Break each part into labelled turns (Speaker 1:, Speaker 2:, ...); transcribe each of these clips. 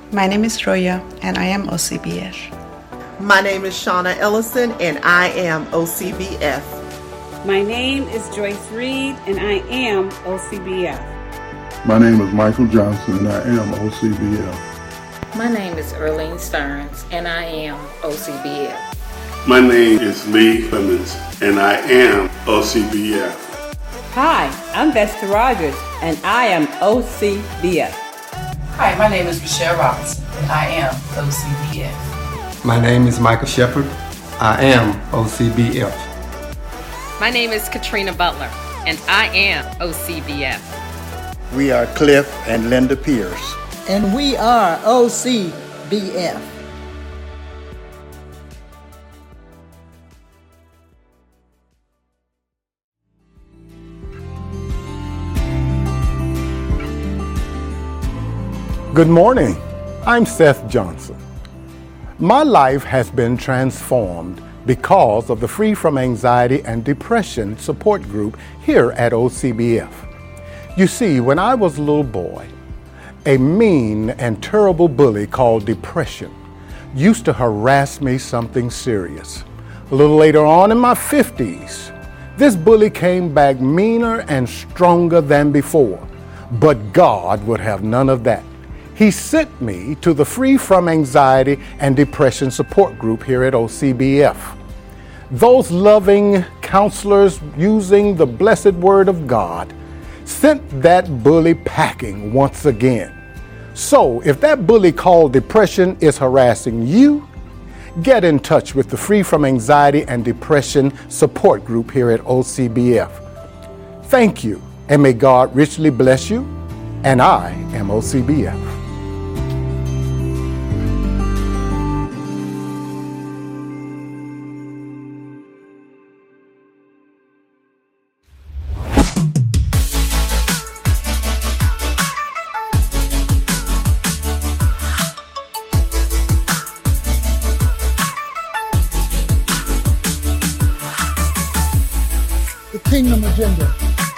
Speaker 1: My name is Roya, and I am OCBF.
Speaker 2: My name is Shauna Ellison, and I am OCBF.
Speaker 3: My name is Joyce Reed, and I am OCBF.
Speaker 4: My name is Michael Johnson, and I am OCBF.
Speaker 5: My name is Earlene Stearns, and I am OCBF.
Speaker 6: My name is Lee Clemens, and I am OCBF.
Speaker 7: Hi, I'm Vesta Rogers, and I am OCBF.
Speaker 8: Hi, my name is Michelle Robinson, and I am OCBF.
Speaker 9: My name is Michael Shepard. I am OCBF.
Speaker 10: My name is Katrina Butler, and I am OCBF.
Speaker 11: We are Cliff and Linda Pierce.
Speaker 12: And we are OCBF.
Speaker 13: Good morning. I'm Seth Johnson. My life has been transformed because of the Free From Anxiety and Depression support group here at OCBF. You see, when I was a little boy, a mean and terrible bully called depression used to harass me something serious. A little later on in my 50s, this bully came back meaner and stronger than before, but God would have none of that. He sent me to the Free From Anxiety and Depression support group here at OCBF. Those loving counselors using the blessed word of God sent that bully packing once again. So if that bully called depression is harassing you, get in touch with the Free From Anxiety and Depression support group here at OCBF. Thank you, and may God richly bless you, and I am OCBF.
Speaker 12: Kingdom Agenda.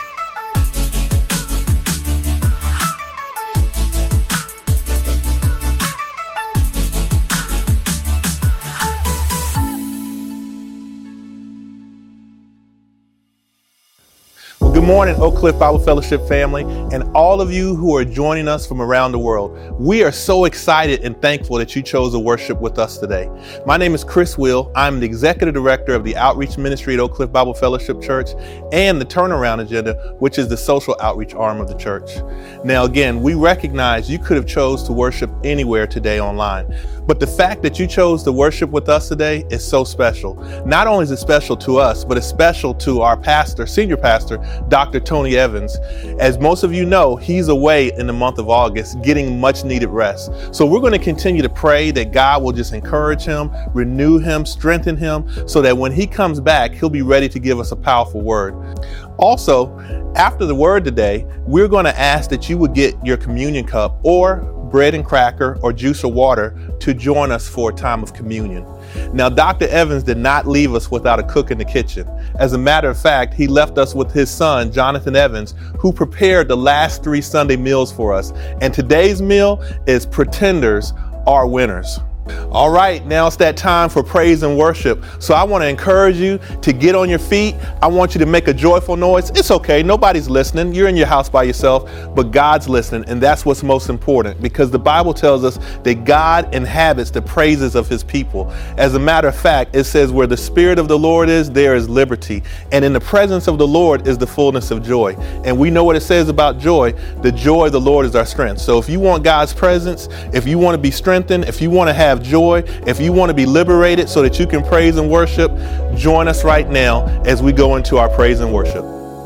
Speaker 14: Good morning, Oak Cliff Bible Fellowship family, and all of you who are joining us from around the world. We are so excited and thankful that you chose to worship with us today. My name is Chris Will. I'm the Executive Director of the Outreach Ministry at Oak Cliff Bible Fellowship Church and the Turnaround Agenda, which is the social outreach arm of the church. Now, again, we recognize you could have chose to worship anywhere today online, but the fact that you chose to worship with us today is so special. Not only is it special to us, but it's special to our pastor, senior pastor, Dr. Tony Evans. As most of you know, he's away in the month of August getting much needed rest. So we're going to continue to pray that God will just encourage him, renew him, strengthen him, so that when he comes back, he'll be ready to give us a powerful word. Also, after the word today, we're going to ask that you would get your communion cup or bread and cracker or juice or water to join us for a time of communion. Now, Dr. Evans did not leave us without a cook in the kitchen. As a matter of fact, he left us with his son, Jonathan Evans, who prepared the last 3 Sunday meals for us. And today's meal is Pretenders Are Winners. All right, now it's that time for praise and worship. So I want to encourage you to get on your feet. I want you to make a joyful noise. It's okay. Nobody's listening. You're in your house by yourself, but God's listening. And that's what's most important, because the Bible tells us that God inhabits the praises of his people. As a matter of fact, it says where the Spirit of the Lord is, there is liberty. And in the presence of the Lord is the fullness of joy. And we know what it says about joy. The joy of the Lord is our strength. So if you want God's presence, if you want to be strengthened, if you want to have joy, if you want to be liberated so that you can praise and worship, join us right now as we go into our praise and worship.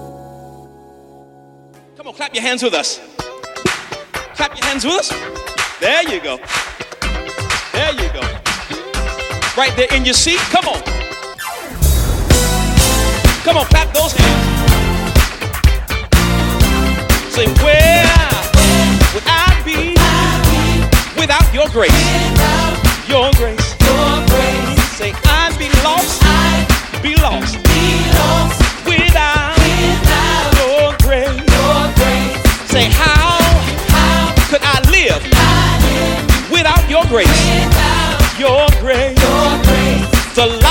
Speaker 15: Come on, clap your hands with us. Clap your hands with us. There you go. There you go. Right there in your seat. Come on. Come on, clap those hands. Say, where would I be without your grace? Your grace, your grace. Say, I'd be lost, without your grace. Say, how could I live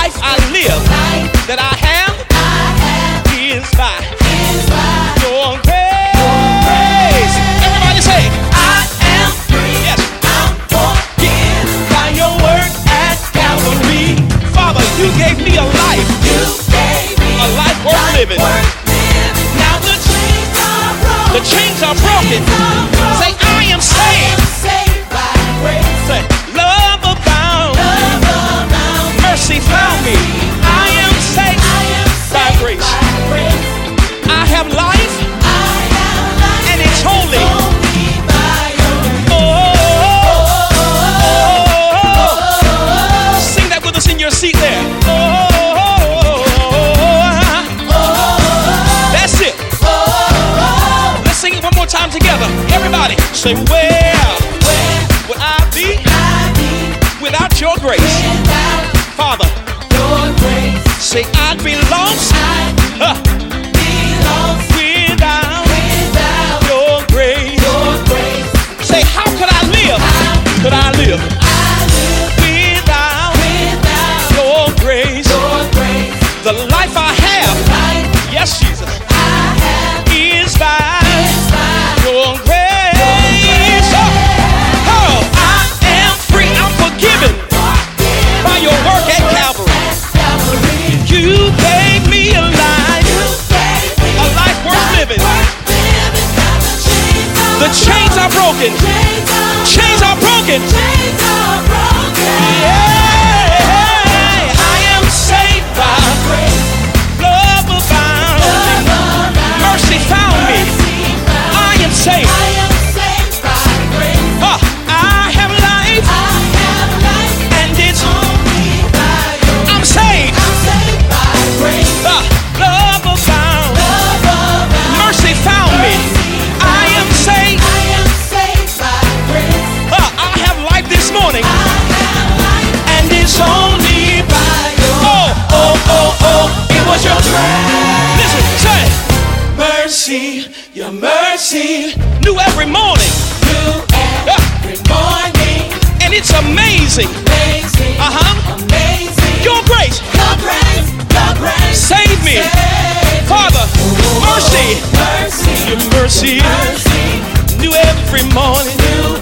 Speaker 15: life I live, that I have, is by your grace. Everybody say, I am free. Yes. I'm forgiven by your work at Calvary. Father, you gave me a life. A life worth living. Now the chains are broken. Say, I am saved. Say, love abound. Mercy found me. I am saved by grace. I have life, and it's holy. Sing that with us in your seat there. That's it. Let's sing it one more time together. Everybody say, where would I be without your grace? Father, say, I'd be lost without your grace. Say, how could I live? Could I live without your grace? The life I have, yes, Jesus, is by your grace. Oh, I am free. I'm forgiven by your work at Calvary. You gave me a life worth living. The chains are broken. Chains are broken. Yeah, I am saved by love abound. Mercy found me. I am saved. I have life, and it's I'm saved. Love abound. Mercy found me. I am saved. I have life this morning, and it's only by your it was your grace. Listen, say, mercy, your mercy, new every morning. And it's amazing. Amazing. Your grace. Save me. Father, mercy. Your mercy. New every morning.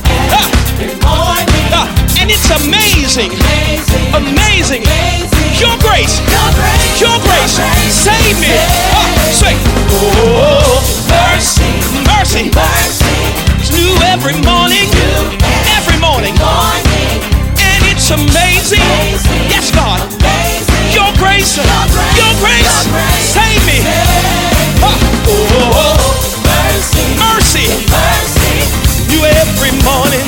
Speaker 15: And it's amazing. Amazing. Your grace. Your grace. Save me. Say, oh, mercy. Mercy. It's new every morning. Every morning. And it's amazing. Yes, God. Your grace. Your grace. Save me. Oh, mercy. New every morning.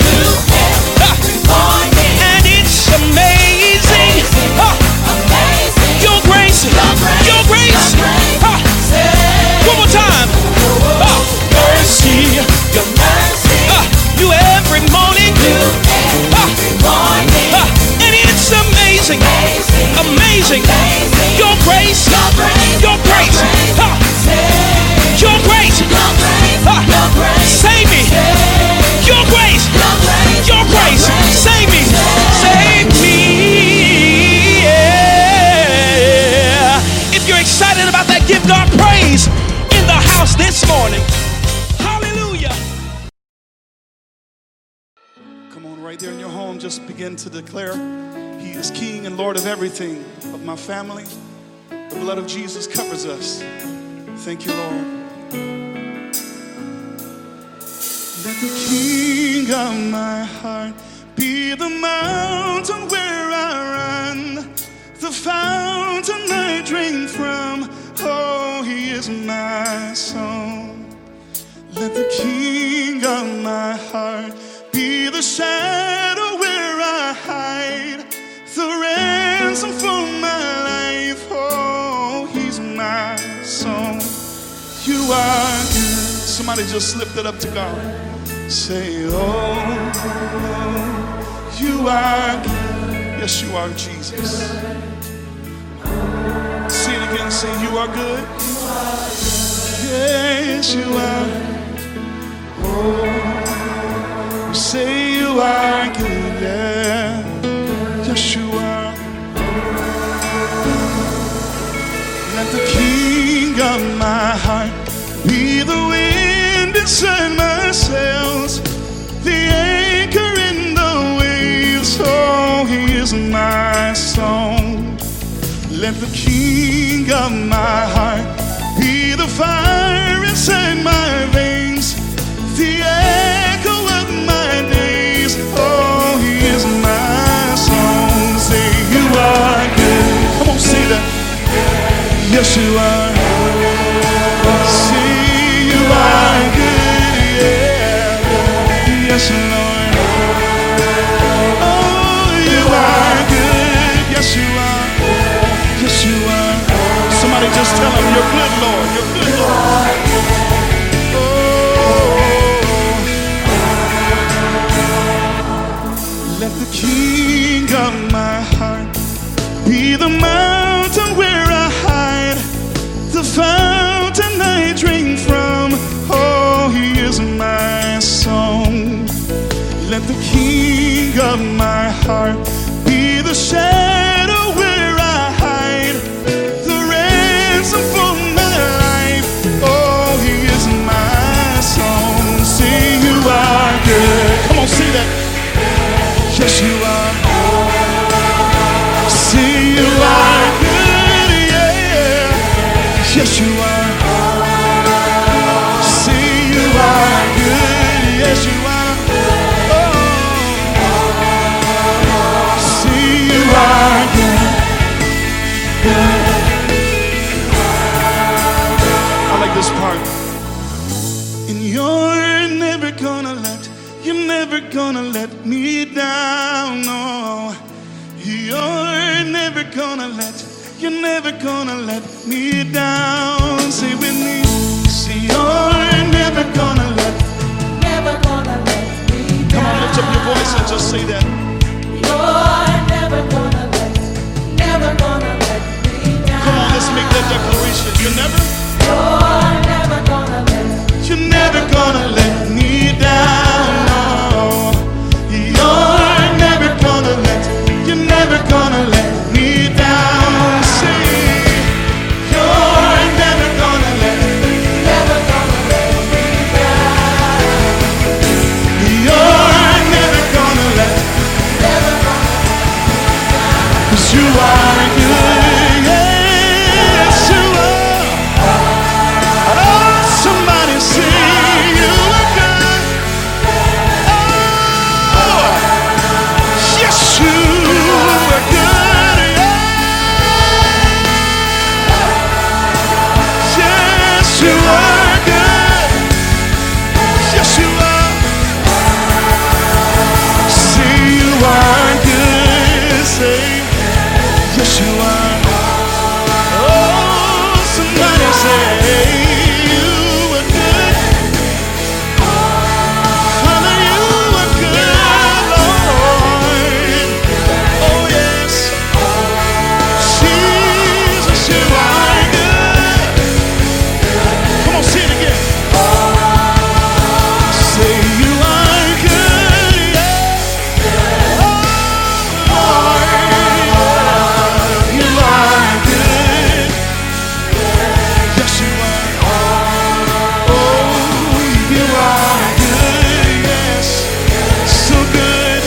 Speaker 15: And it's amazing. Your grace. Your grace. One more time. Mercy. Your mercy. New every morning. And it's amazing. Amazing. Your grace. Your grace. Your grace. Save me. Your grace. Your grace. Save me. Save me. Yeah. If you're excited about that, give God praise in the house this morning. Hallelujah.
Speaker 16: Come on, right there in your home, just begin to declare He is King and Lord of everything, of my family. The blood of Jesus covers us. Thank you, Lord. Let the King of my heart be the mountain where I run, the fountain I drink from. Oh, He is my song. Let the King of my heart be the shadow where I hide, the ransom for my life. Oh, He's my song. You are good. Somebody just lift it up to God. Say, oh, you are good. Yes, you are, Jesus. Say it again. Say, you are good. Yes, you are. Oh, say you are good. Yeah. Yes, you are. my heart, be the wind inside my sails, the anchor in the waves. Oh, he is my song. Let the king of my heart be the fire inside my veins, the echo of my days. Oh, he is my song. Say you are good. Come on, say that. Yes, you are. Say you are good. Yeah. Yes, Lord. Oh, you are good. Yes, you are. Yes, you are. Somebody just tell him, you're good, Lord. You're good, Lord. Let the king of my heart be the mountain where I hide, the fountain I drink from. Oh, he is my song. Let the king of my heart be the shadow where I hide, the ransom for my life. Oh, he is my song. Say you are good. Come on, say that. Yes, you are. Say you are good, yeah. Yes, you are. Say you are good. Yes, you are. Oh, say you are good. I like this part. And you're never gonna let me down, no. You're never gonna let me down. Say with me, say you're never gonna let me down. Come on, lift up your voice and just say that. You're never gonna let me down. Come on, let's make that declaration. You're never gonna let me down, no. You're never gonna let me down. Say, you're never gonna let me down. You're never gonna let 'cause you are good. Yes, you are. Oh, somebody say you are good. Oh, yes, you are good. Yes, you are good. Yes, you are. Say you are good. Say, yes, you are. Oh, somebody say you are good. Father, you are good, Lord. Oh, yes. Jesus, you are good. Come on, say it again. Say you are good, yeah. Oh, Lord, you are good. Yes, you are. Oh, you are good, yes. So good.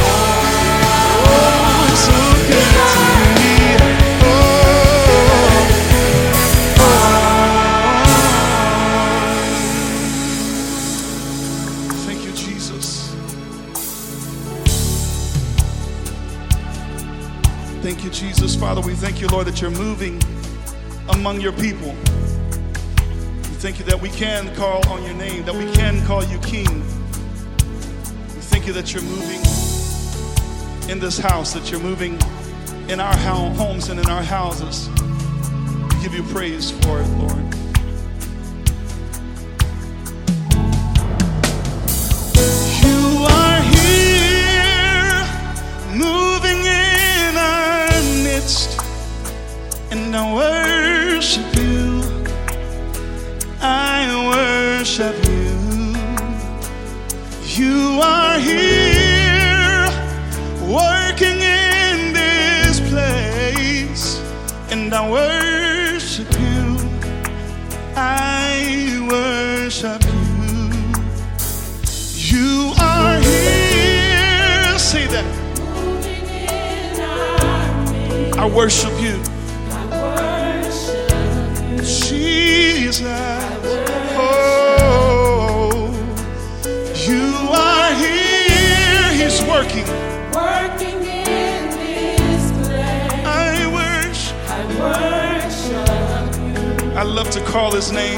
Speaker 16: Oh, so good to me. Thank you, Jesus. Thank you, Jesus. Father, we thank you, Lord, that you're moving among your people. We thank you that we can call on your name, that we can call you King. We thank you that you're moving in this house, that you're moving in our homes and in our houses. We give you praise for it, Lord. You are here, moving in our midst, and I worship you. I worship you. You are here, working in this place, and I worship you. worship you. You are here. Say that. I worship you. Jesus. Oh, you are here. He's working.
Speaker 17: Working in this place.
Speaker 16: I worship
Speaker 17: you.
Speaker 16: I love to call his name.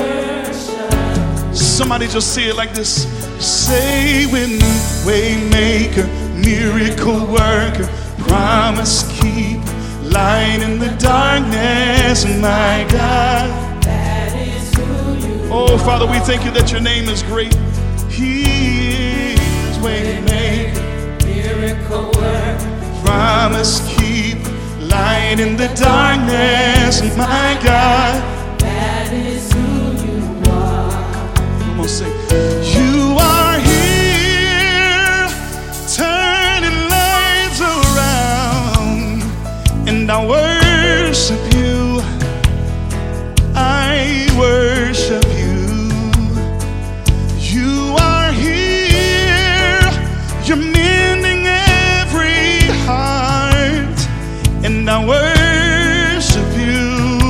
Speaker 16: Somebody just say it like this. Say with me, waymaker, miracle worker, promise keep, light in the darkness, my God.
Speaker 17: That is who you are.
Speaker 16: Oh, Father, we thank you that your name is great. He is waymaker,
Speaker 17: miracle worker,
Speaker 16: promise keep, light in the darkness, my God.
Speaker 17: That is who you are.
Speaker 16: Come on, sing. You are here, turning lives around, and I worship you. I worship you. You are here, you're mending every heart, and I worship you.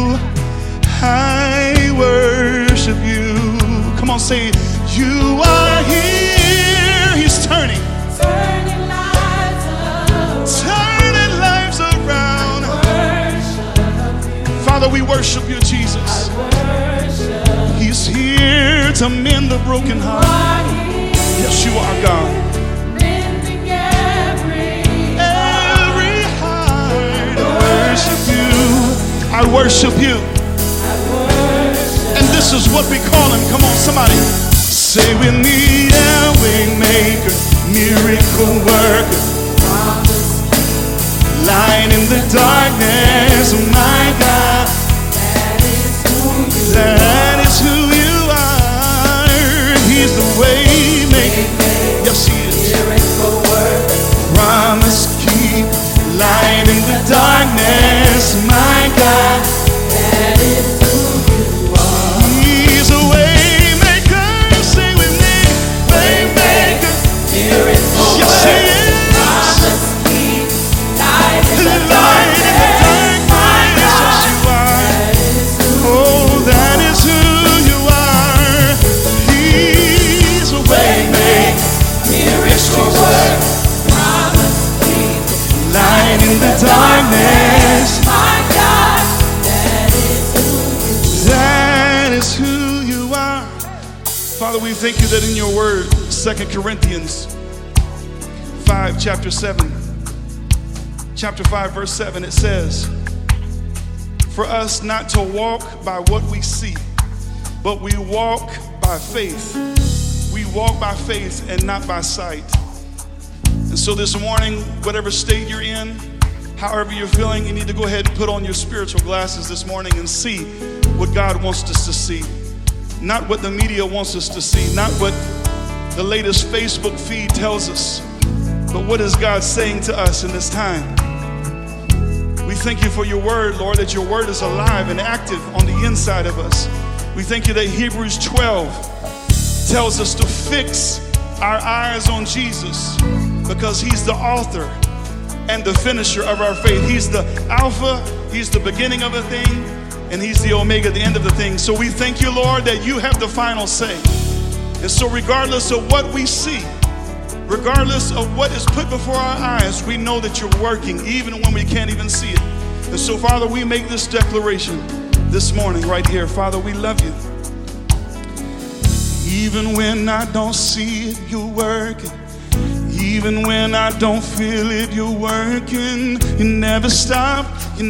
Speaker 16: I worship you. Come on, say it. You are here. He's turning
Speaker 17: lives around.
Speaker 16: Turning lives around. Father, we worship you, Jesus. He's here to mend the broken heart. Yes, you are, God.
Speaker 17: Mending every
Speaker 16: heart. I worship you. I worship you. And this is what we call him. Come on, somebody. Say with me, Yahweh maker, miracle worker, light in the darkness, my God. That is who you are. He's the way maker. Yes, he is.
Speaker 17: miracle worker,
Speaker 16: Promise keep, light in the darkness, my God.
Speaker 17: That is who you are.
Speaker 16: He's a way maker. Sing with me, way maker.
Speaker 17: Miracle
Speaker 16: Yes, he
Speaker 17: worker,
Speaker 16: is.
Speaker 17: promise keep, light in the
Speaker 16: Light in the
Speaker 17: darkness, my
Speaker 16: darkness,
Speaker 17: God.
Speaker 16: yes, you are.
Speaker 17: That is who
Speaker 16: Oh, that is who you are. He's a way maker.
Speaker 17: miracle worker, promise keep,
Speaker 16: Light in the darkness.
Speaker 17: my God. That is who you are.
Speaker 16: That is who you are. Father, we thank you that in your word, 2 Corinthians 5, chapter 5, verse 7, it says, for us not to walk by what we see, but we walk by faith. We walk by faith and not by sight. And so this morning, whatever state you're in, however you're feeling, you need to go ahead and put on your spiritual glasses this morning and see what God wants us to see. Not what the media wants us to see, not what the latest Facebook feed tells us, but what is God saying to us in this time? We thank you for your word, Lord, that your word is alive and active on the inside of us. We thank you that Hebrews 12 tells us to fix our eyes on Jesus because he's the author and the finisher of our faith. He's the Alpha, he's the beginning of a thing, and he's the Omega, the end of the thing. So we thank you, Lord, that you have the final say. And so regardless of what we see, regardless of what is put before our eyes, we know that you're working even when we can't even see it. And so, Father, we make this declaration this morning right here. Father, we love you. Even when I don't see it, you're working. Even when I don't feel it, you're working. You never stop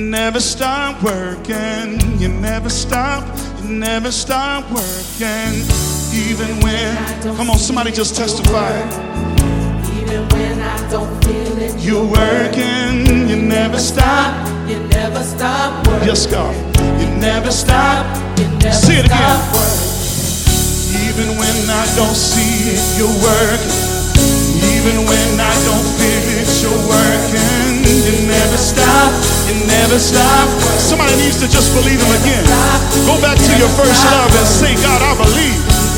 Speaker 16: working. You never stop working. Even when, come on, somebody just testify.
Speaker 17: Even when I don't feel it,
Speaker 16: you're working. You never stop
Speaker 17: working.
Speaker 16: Yes, God. You never stop.
Speaker 17: Say
Speaker 16: it again.
Speaker 17: Working.
Speaker 16: Even when I don't see it, you're working. Even when I don't feel it, you're working. You never stop working. Somebody needs to just believe him again. Go back to your first love and say, God, I believe.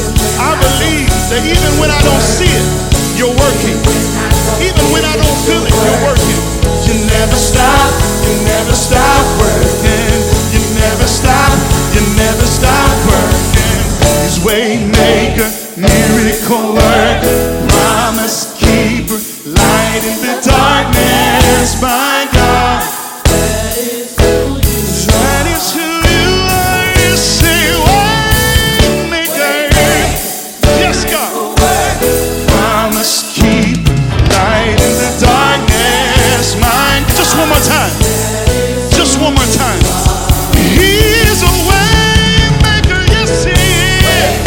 Speaker 16: I believe that even when I don't see it, you're working. Even when I don't feel it, you're working. You never stop working. You never stop working. He's way maker, miracle worker, promise keeper, light in the darkness, my God. That is who you are. You say way maker, yes God, promise keeper, light in the darkness, my. Just one more time. Just one more time. He's a way maker, yes he is.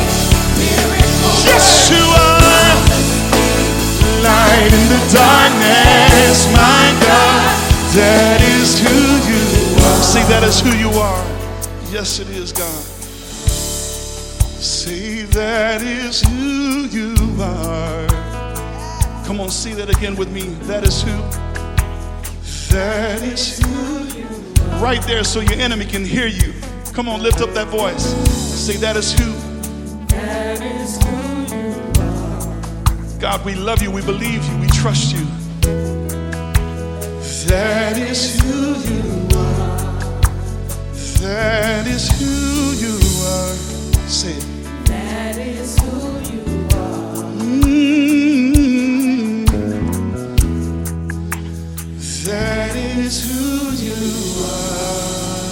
Speaker 16: Yes you are. Light in the darkness, my God. That is who you are. See, that is who you are. Yes it is, God. See, that is who you are. Come on, see that again with me. That is who. That is who you are. Right there so your enemy can hear you. Come on, lift up that voice. Say, that is who. That is who you are. God, we love you, we believe you, we trust you. That is who you are. That is who you are. Say it. That is who you are. That is who you are.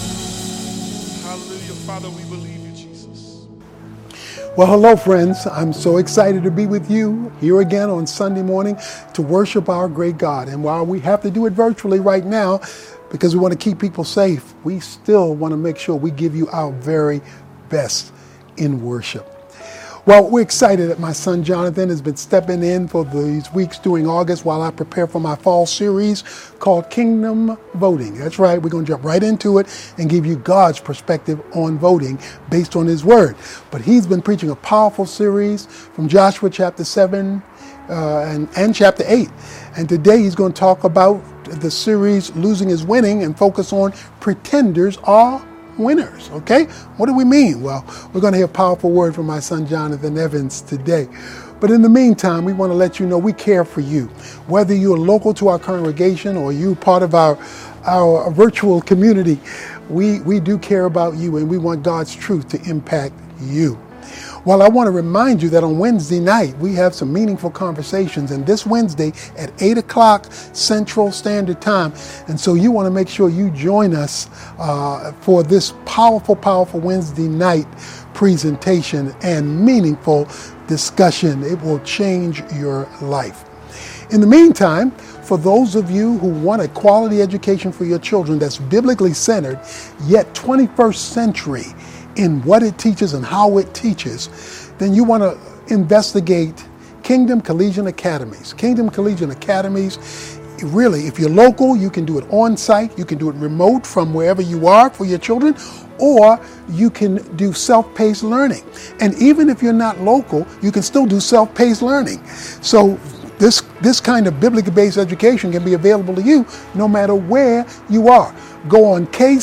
Speaker 16: Hallelujah. Father, we believe you, Jesus.
Speaker 13: Well, hello, friends. I'm so excited to be with you here again on Sunday morning to worship our great God. And while we have to do it virtually right now because we want to keep people safe, we still want to make sure we give you our very best in worship. Well, we're excited that my son Jonathan has been stepping in for these weeks during August while I prepare for my fall series called Kingdom Voting. That's right, we're going to jump right into it and give you God's perspective on voting based on his word. But he's been preaching a powerful series from Joshua chapter 7 and chapter 8. And today he's going to talk about the series Losing is Winning and focus on pretenders are winners. Okay, what do we mean? Well, we're going to hear a powerful word from my son Jonathan Evans today. But in the meantime, we want to let you know we care for you. Whether you're local to our congregation or you part of our virtual community, we do care about you and we want God's truth to impact you. Well, I want to remind you that on Wednesday night, we have some meaningful conversations, and this Wednesday at 8 o'clock Central Standard Time. And so you want to make sure you join us for this powerful Wednesday night presentation and meaningful discussion. It will change your life. In the meantime, for those of you who want a quality education for your children that's biblically centered, yet 21st century, in what it teaches and how it teaches, then you want to investigate Kingdom Collegiate Academies. Kingdom Collegiate Academies, really, if you're local, you can do it on site, you can do it remote from wherever you are for your children, or you can do self-paced learning. And even if you're not local, you can still do self-paced learning. So this kind of biblically based education can be available to you no matter where you are. Go on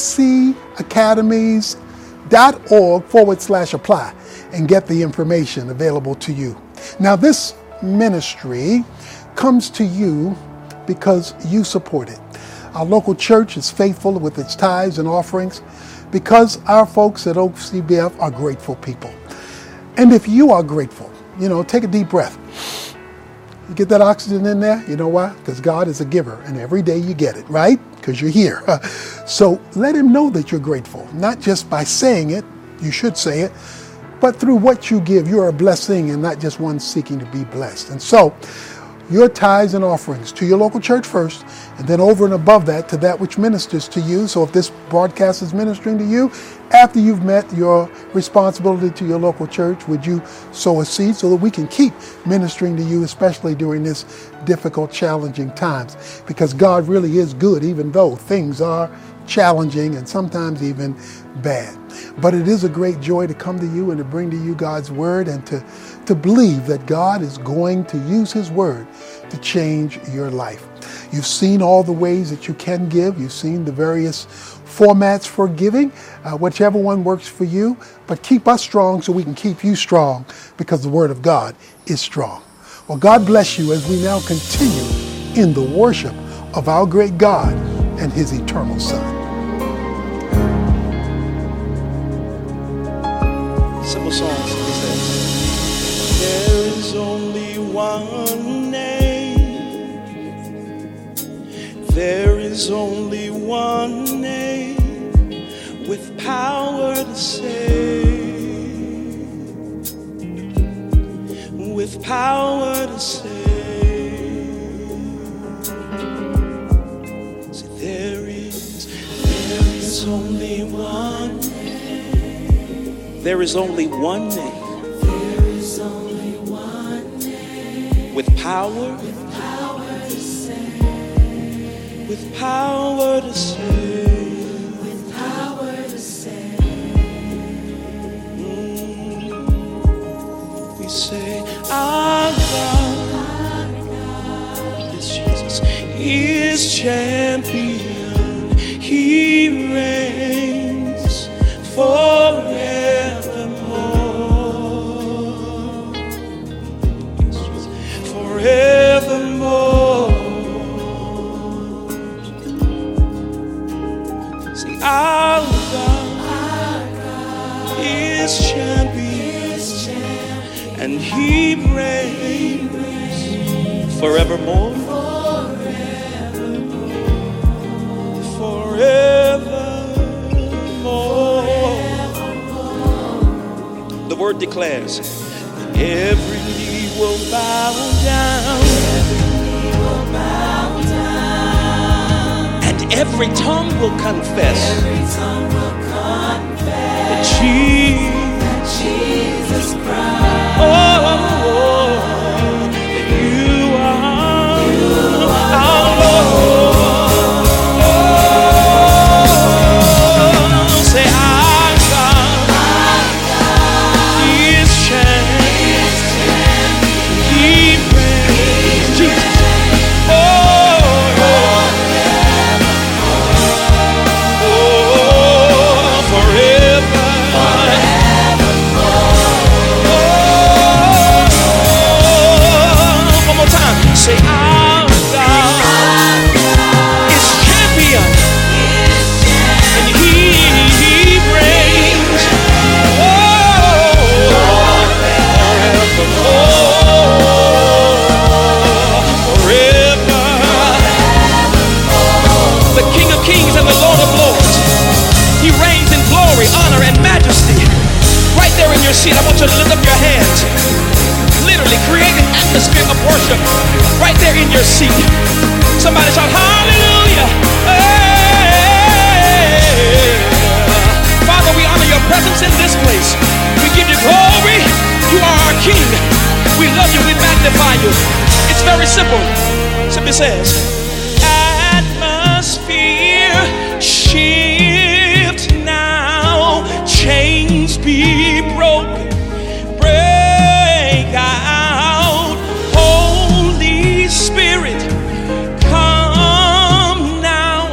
Speaker 13: kcacademies.org/apply and get the information available to you. Now, this ministry comes to you because you support it. Our local church is faithful with its tithes and offerings because our folks at OCBF are grateful people. And if you are grateful, take a deep breath. You get that oxygen in there? You know why? Because God is a giver, and every day you get it, right? Because you're here. So let him know that you're grateful, not just by saying it, you should say it, but through what you give. You're a blessing and not just one seeking to be blessed. And so your tithes and offerings to your local church first, and then over and above that to that which ministers to you. So if this broadcast is ministering to you, after you've met your responsibility to your local church, would you sow a seed so that we can keep ministering to you, especially during this difficult, challenging times? Because God really is good, even though things are challenging and sometimes even bad. But it is a great joy to come to you and to bring to you God's word and to believe that God is going to use his word to change your life. You've seen all the ways that you can give. You've seen the various
Speaker 18: formats for giving, whichever one works for you. But keep us strong so we can keep you strong, because the Word of God is strong. Well, God bless you as we now continue in the worship of our great God and His eternal Son.
Speaker 16: Simple songs. There is only one name. There is only one name with power to save. With power to save. See, there is only one name. There is only one name. With power to save. With power to save. With power to save. We say, our God, yes, Jesus, is champion. He reigns forevermore. Forevermore. See, our God is champion, and He reigns forevermore. Forevermore. The word declares, every knee will bow down. And every tongue will confess that Jesus Christ, that you are our Lord. Say, our God is champion. He reigns. Jesus. Say, our God is champion, and He reigns forever. The King of Kings and the Lord of Lords, He reigns in glory, honor, and majesty. Right there in your seat, I want you to lift up your hands. Literally create an atmosphere of worship right there in your seat. Somebody shout hallelujah. Hey. Father, we honor your presence in this place. We give you glory. You are our King. We love you. We magnify you. It's very simple. Simply says, atmosphere shift now. Chains be broken. Out, Holy Spirit, come now.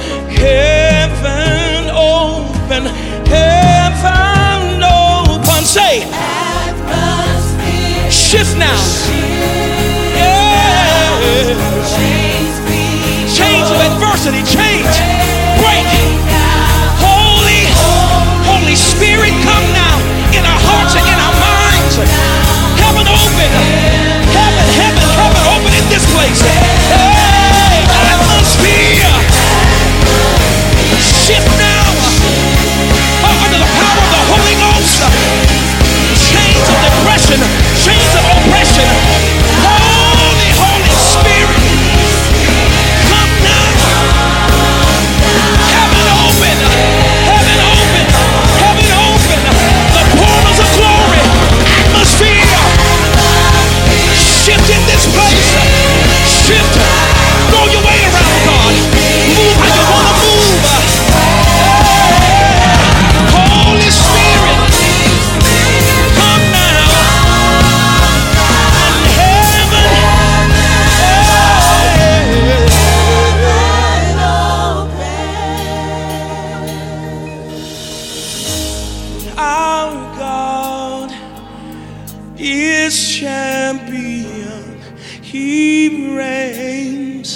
Speaker 16: Heaven open, heaven open. Say, atmosphere shift now. Yeah. Our God is champion. He reigns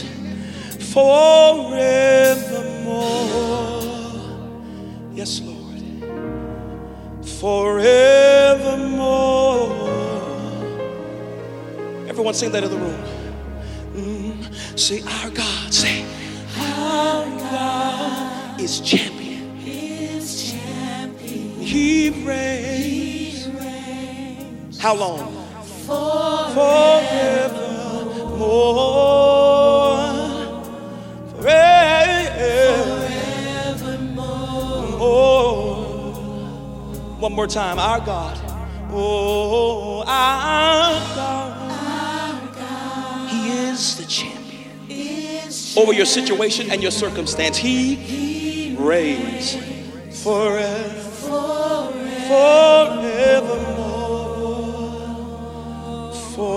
Speaker 16: forevermore. Yes, Lord. Forevermore. Everyone sing that in the room. Say, our God. Say, our God is champion. He reigns. How long? Forevermore. Forevermore. One more time. Our God. Oh, our God. He is the champion over your situation and your circumstance. He reigns forever. Forevermore,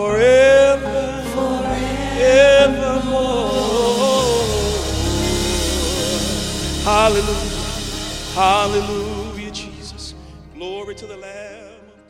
Speaker 16: forevermore. Hallelujah, hallelujah, Jesus. Glory to the Lamb of God.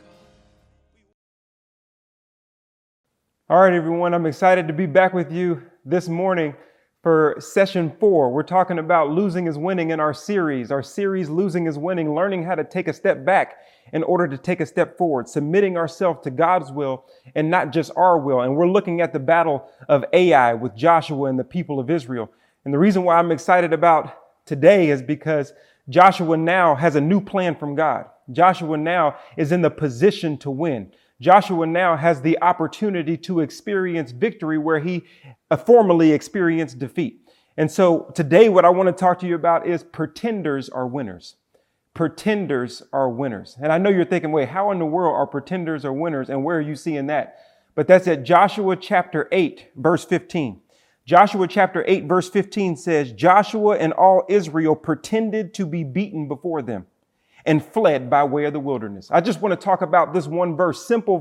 Speaker 19: All right, everyone, I'm excited to be back with you this morning for session 4. We're talking about losing is winning in our series Losing is Winning, learning how to take a step back in order to take a step forward, submitting ourselves to God's will and not just our will. And we're looking at the battle of Ai with Joshua and the people of Israel. And the reason why I'm excited about today is because Joshua now has a new plan from God. Joshua now is in the position to win. Joshua now has the opportunity to experience victory where he formerly experienced defeat. And so today what I want to talk to you about is pretenders are winners. Pretenders are winners. And I know you're thinking, wait, how in the world are pretenders or winners? And where are you seeing that? But that's at Joshua chapter 8, verse 15. Joshua chapter 8, verse 15 says, Joshua and all Israel pretended to be beaten before them and fled by way of the wilderness. I just want to talk about this one verse, simple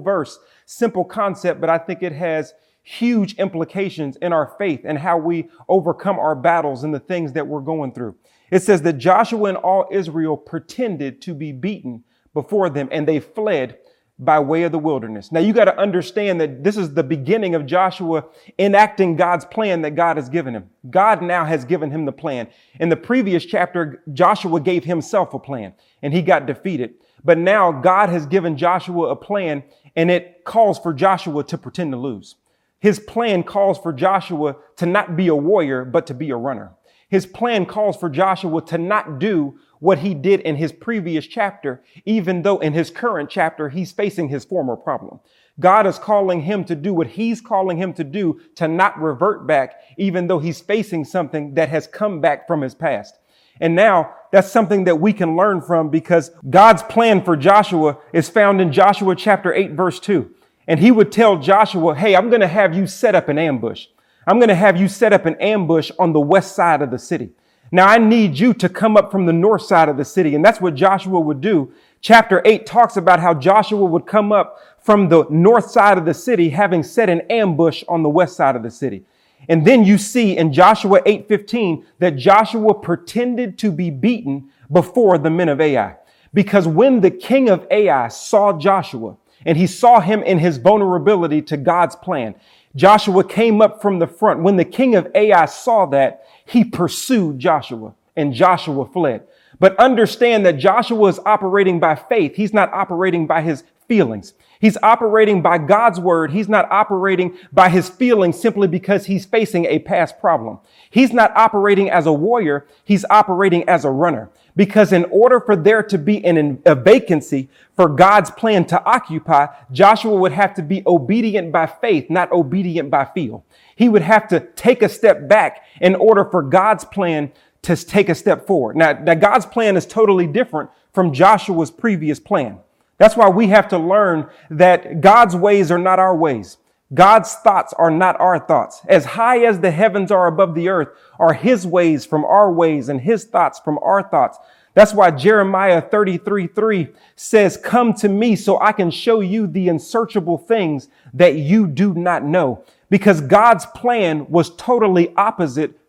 Speaker 19: concept, but I think it has huge implications in our faith and how we overcome our battles and the things that we're going through. It says that Joshua and all Israel pretended to be beaten before them and they fled by way of the wilderness. Now you got to understand that this is the beginning of Joshua enacting God's plan that God has given him. God now has given him the plan. In the previous chapter, Joshua gave himself a plan and he got defeated. But now God has given Joshua a plan and it calls for Joshua to pretend to lose. His plan calls for Joshua to not be a warrior, but to be a runner. His plan calls for Joshua to not do what he did in his previous chapter, even though in his current chapter, he's facing his former problem. God is calling him to do what he's calling him to do, to not revert back, even though he's facing something that has come back from his past. And now that's something that we can learn from, because God's plan for Joshua is found in Joshua chapter 8, verse 2. And he would tell Joshua, hey, I'm going to have you set up an ambush. I'm going to have you set up an ambush on the west side of the city. Now, I need you to come up from the north side of the city. And that's what Joshua would do. Chapter 8 talks about how Joshua would come up from the north side of the city, having set an ambush on the west side of the city. And then you see in Joshua 8:15 that Joshua pretended to be beaten before the men of Ai. Because when the king of Ai saw Joshua and he saw him in his vulnerability to God's plan, Joshua came up from the front. When the king of Ai saw that, he pursued Joshua and Joshua fled. But understand that Joshua is operating by faith. He's not operating by his feelings. He's operating by God's word. He's not operating by his feelings simply because he's facing a past problem. He's not operating as a warrior. He's operating as a runner. Because in order for there to be a vacancy for God's plan to occupy, Joshua would have to be obedient by faith, not obedient by feel. He would have to take a step back in order for God's plan to take a step forward. Now God's plan is totally different from Joshua's previous plan. That's why we have to learn that God's ways are not our ways. God's thoughts are not our thoughts. As high as the heavens are above the earth are his ways from our ways and his thoughts from our thoughts. That's why Jeremiah 33:3 says, come to me so I can show you the unsearchable things that you do not know. Because God's plan was totally opposite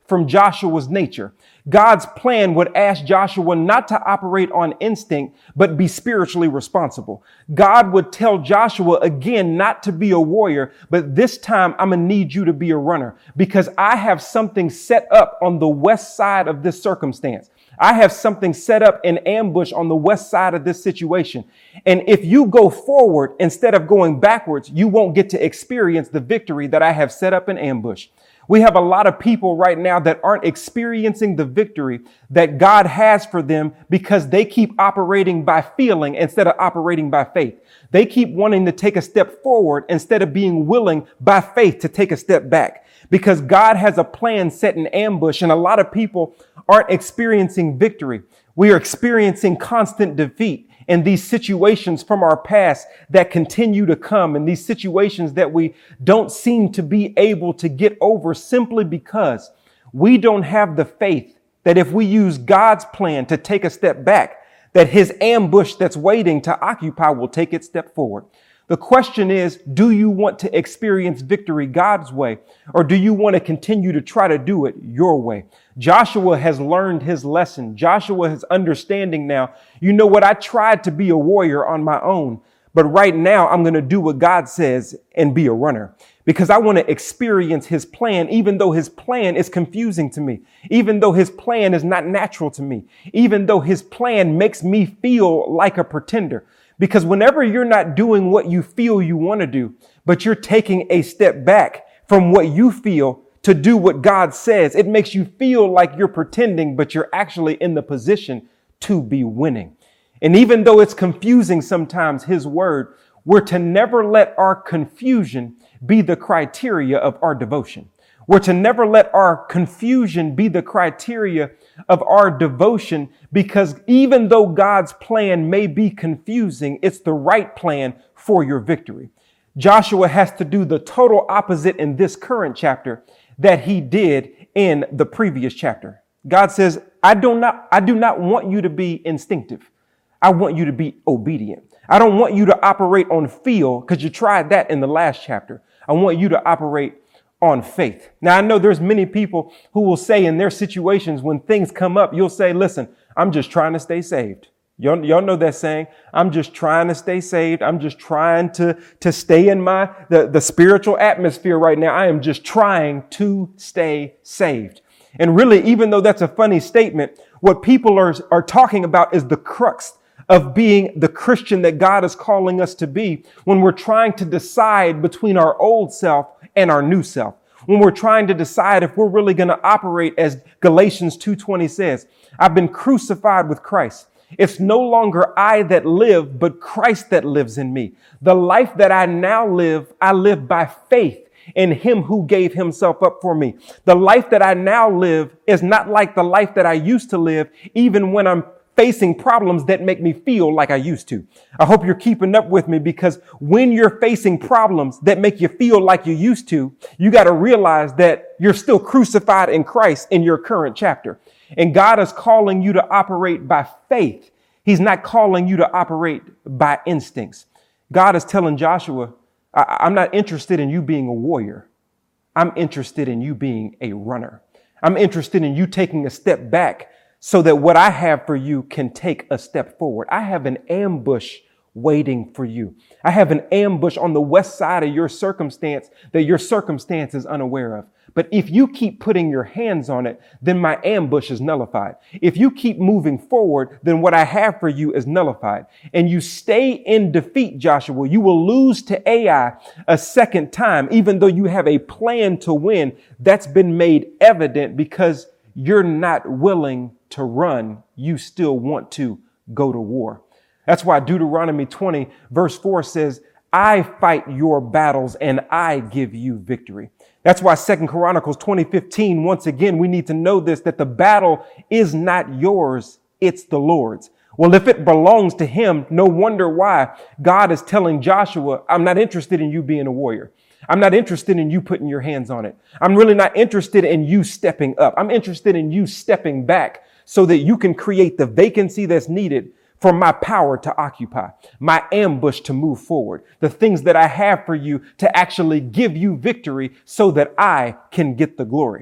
Speaker 19: from Joshua's nature. God's plan would ask Joshua not to operate on instinct, but be spiritually responsible. God would tell Joshua again not to be a warrior, but this time I'm going to need you to be a runner because I have something set up on the west side of this circumstance. I have something set up in ambush on the west side of this situation. And if you go forward instead of going backwards, you won't get to experience the victory that I have set up in ambush. We have a lot of people right now that aren't experiencing the victory that God has for them because they keep operating by feeling instead of operating by faith. They keep wanting to take a step forward instead of being willing by faith to take a step back because God has a plan set in ambush, and a lot of people aren't experiencing victory. We are experiencing constant defeat in these situations from our past that continue to come, and these situations that we don't seem to be able to get over simply because we don't have the faith that if we use God's plan to take a step back, that his ambush that's waiting to occupy will take its step forward. The question is, do you want to experience victory God's way, or do you want to continue to try to do it your way? Joshua has learned his lesson. Joshua is understanding now, you know what? I tried to be a warrior on my own, but right now I'm going to do what God says and be a runner because I want to experience his plan, even though his plan is confusing to me, even though his plan is not natural to me, even though his plan makes me feel like a pretender. Because whenever you're not doing what you feel you want to do, but you're taking a step back from what you feel to do what God says, it makes you feel like you're pretending, but you're actually in the position to be winning. And even though it's confusing sometimes, his word, we're to never let our confusion be the criteria of our devotion. We're to never let our confusion be the criteria of our devotion, because even though God's plan may be confusing, it's the right plan for your victory. Joshua has to do the total opposite in this current chapter that he did in the previous chapter. God says, I do not want you to be instinctive. I want you to be obedient. I don't want you to operate on feel, because you tried that in the last chapter. I want you to operate on faith. Now, I know there's many people who will say in their situations when things come up, you'll say, listen, I'm just trying to stay saved. Y'all know that saying, I'm just trying to stay saved. I'm just trying to stay in the spiritual atmosphere right now. I am just trying to stay saved. And really, even though that's a funny statement, what people are talking about is the crux of being the Christian that God is calling us to be when we're trying to decide between our old self and our new self. When we're trying to decide if we're really going to operate as Galatians 2:20 says, I've been crucified with Christ. It's no longer I that live, but Christ that lives in me. The life that I now live, I live by faith in him who gave himself up for me. The life that I now live is not like the life that I used to live, even when I'm facing problems that make me feel like I used to. I hope you're keeping up with me, because when you're facing problems that make you feel like you used to, you got to realize that you're still crucified in Christ in your current chapter. And God is calling you to operate by faith. He's not calling you to operate by instincts. God is telling Joshua, I'm not interested in you being a warrior. I'm interested in you being a runner. I'm interested in you taking a step back so that what I have for you can take a step forward. I have an ambush waiting for you. I have an ambush on the west side of your circumstance that your circumstance is unaware of. But if you keep putting your hands on it, then my ambush is nullified. If you keep moving forward, then what I have for you is nullified. And you stay in defeat, Joshua. You will lose to Ai a second time, even though you have a plan to win. That's been made evident because you're not willing to run. You still want to go to war. That's why Deuteronomy 20 verse 4 says, I fight your battles and I give you victory. That's why 2 Chronicles 20:15, once again, we need to know this, that the battle is not yours, it's the Lord's. Well, if it belongs to him, no wonder why God is telling Joshua, I'm not interested in you being a warrior. I'm not interested in you putting your hands on it. I'm really not interested in you stepping up. I'm interested in you stepping back so that you can create the vacancy that's needed for my power to occupy, my ambush to move forward, the things that I have for you to actually give you victory so that I can get the glory.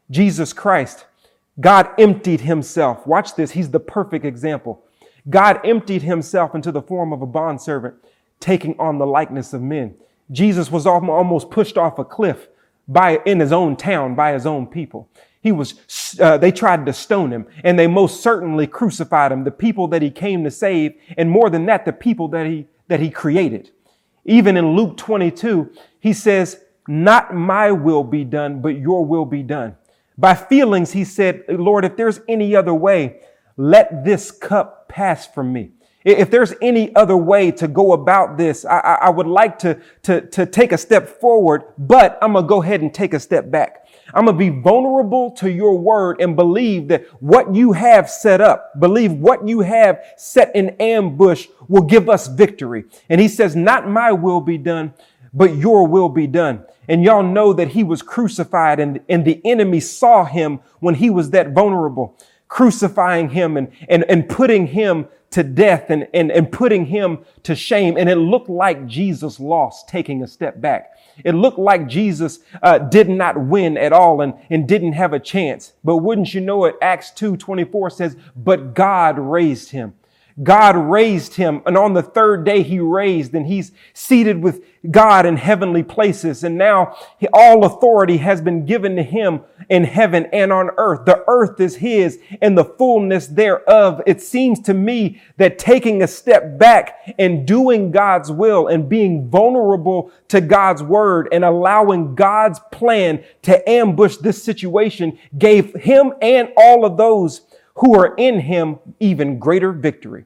Speaker 19: Jesus Christ, God emptied himself. Watch this. He's the perfect example. God emptied himself into the form of a bondservant, taking on the likeness of men. Jesus was almost pushed off a cliff in his own town by his own people. They tried to stone him, and they most certainly crucified him, the people that he came to save, and more than that, the people that he created. Even in Luke 22, he says, "Not my will be done, but your will be done." By feelings, he said, "Lord, if there's any other way, let this cup pass from me. If there's any other way to go about this, I would like to take a step forward, but I'm going to go ahead and take a step back. I'm going to be vulnerable to your word and believe that what you have set up, believe what you have set in ambush will give us victory." And he says, "Not my will be done, but your will be done." And y'all know that he was crucified, and the enemy saw him when he was that vulnerable, crucifying him and putting him to death and putting him to shame. And it looked like Jesus lost, taking a step back. It looked like Jesus did not win at all and didn't have a chance. But wouldn't you know it, Acts 2:24 says, "But God raised him." God raised him, and on the third day he raised, and he's seated with God in heavenly places. And now all authority has been given to him in heaven and on earth. The earth is his and the fullness thereof. It seems to me that taking a step back and doing God's will and being vulnerable to God's word and allowing God's plan to ambush this situation gave him and all of those who are in him even greater victory.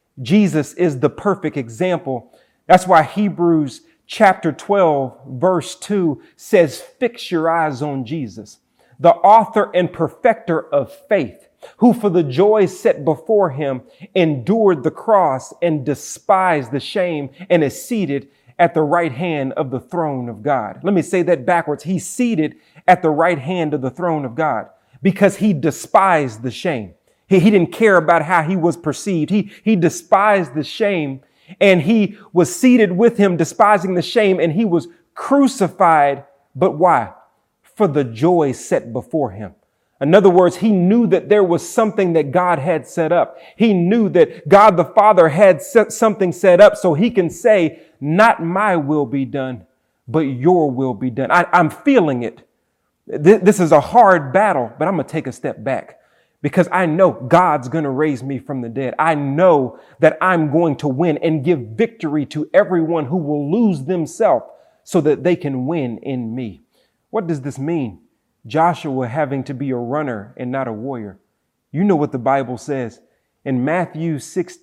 Speaker 19: Jesus is the perfect example. That's why Hebrews chapter 12, verse 2 says, "Fix your eyes on Jesus, the author and perfecter of faith, who for the joy set before him endured the cross and despised the shame and is seated at the right hand of the throne of God." Let me say that backwards. He's seated at the right hand of the throne of God because he despised the shame. He didn't care about how he was perceived. He despised the shame, and he was seated with him, despising the shame, and he was crucified. But why? For the joy set before him. In other words, he knew that there was something that God had set up. He knew that God the Father had something set up so he can say, "Not my will be done, but your will be done." I'm feeling it. This is a hard battle, but I'm going to take a step back. Because I know God's going to raise me from the dead. I know that I'm going to win and give victory to everyone who will lose themselves so that they can win in me. What does this mean? Joshua having to be a runner and not a warrior. You know what the Bible says. In Matthew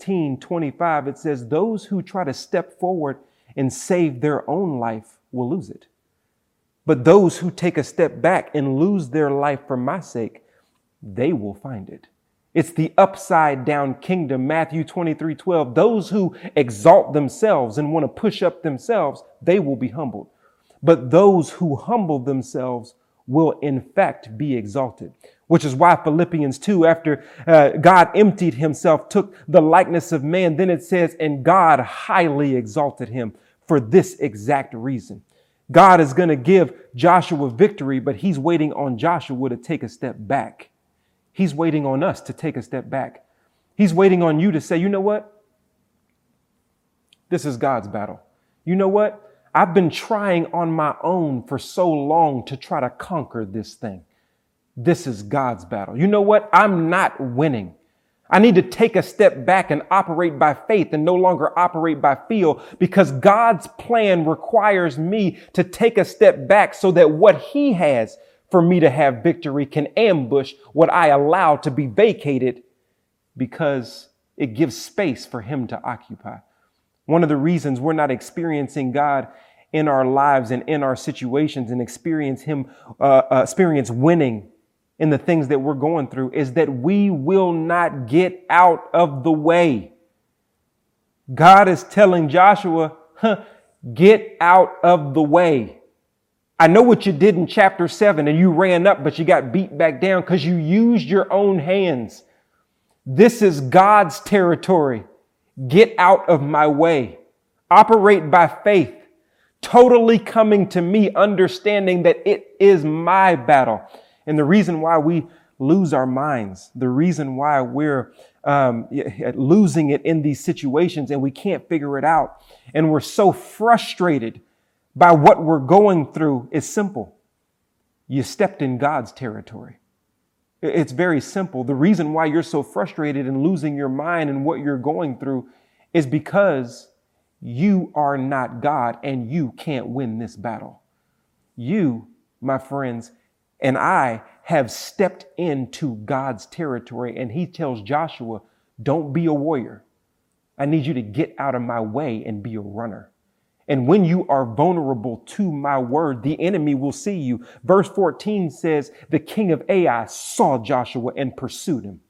Speaker 19: 16:25, it says, "Those who try to step forward and save their own life will lose it. But those who take a step back and lose their life for my sake, they will find it." It's the upside down kingdom. Matthew 23:12. "Those who exalt themselves and want to push up themselves, they will be humbled. But those who humble themselves will in fact be exalted." Which is why Philippians 2, after God emptied himself, took the likeness of man, then it says, "And God highly exalted him for this exact reason." God is going to give Joshua victory, but he's waiting on Joshua to take a step back. He's waiting on us to take a step back. He's waiting on you to say, "You know what? This is God's battle. You know what? I've been trying on my own for so long to try to conquer this thing. This is God's battle. You know what? I'm not winning. I need to take a step back and operate by faith and no longer operate by feel, because God's plan requires me to take a step back so that what he has for me to have victory can ambush what I allow to be vacated, because it gives space for him to occupy. One of the reasons we're not experiencing God in our lives and in our situations and experience winning in the things that we're going through is that we will not get out of the way. God is telling Joshua, get out of the way. I know what you did in chapter 7, and you ran up, but you got beat back down because you used your own hands. This is God's territory. Get out of my way. Operate by faith, totally coming to me, understanding that it is my battle. And the reason why we lose our minds, the reason why we're losing it in these situations and we can't figure it out, and we're so frustrated by what we're going through is simple. You stepped in God's territory. It's very simple. The reason why you're so frustrated and losing your mind and what you're going through is because you are not God and you can't win this battle. You, my friends, and I have stepped into God's territory, and he tells Joshua, don't be a warrior. I need you to get out of my way and be a runner. And when you are vulnerable to my word, the enemy will see you. Verse 14 says, the king of Ai saw Joshua and pursued him.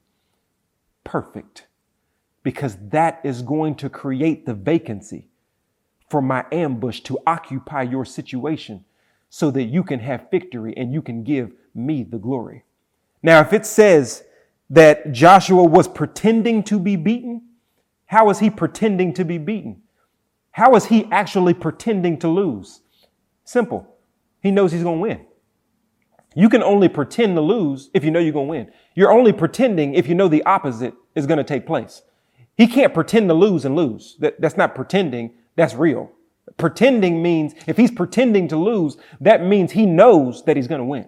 Speaker 19: Perfect. Because that is going to create the vacancy for my ambush to occupy your situation so that you can have victory and you can give me the glory. Now, if it says that Joshua was pretending to be beaten, how is he pretending to be beaten? How is he actually pretending to lose? Simple. He knows he's going to win. You can only pretend to lose if you know you're going to win. You're only pretending if you know the opposite is going to take place. He can't pretend to lose and lose. That's not pretending. That's real. Pretending means if he's pretending to lose, that means he knows that he's going to win.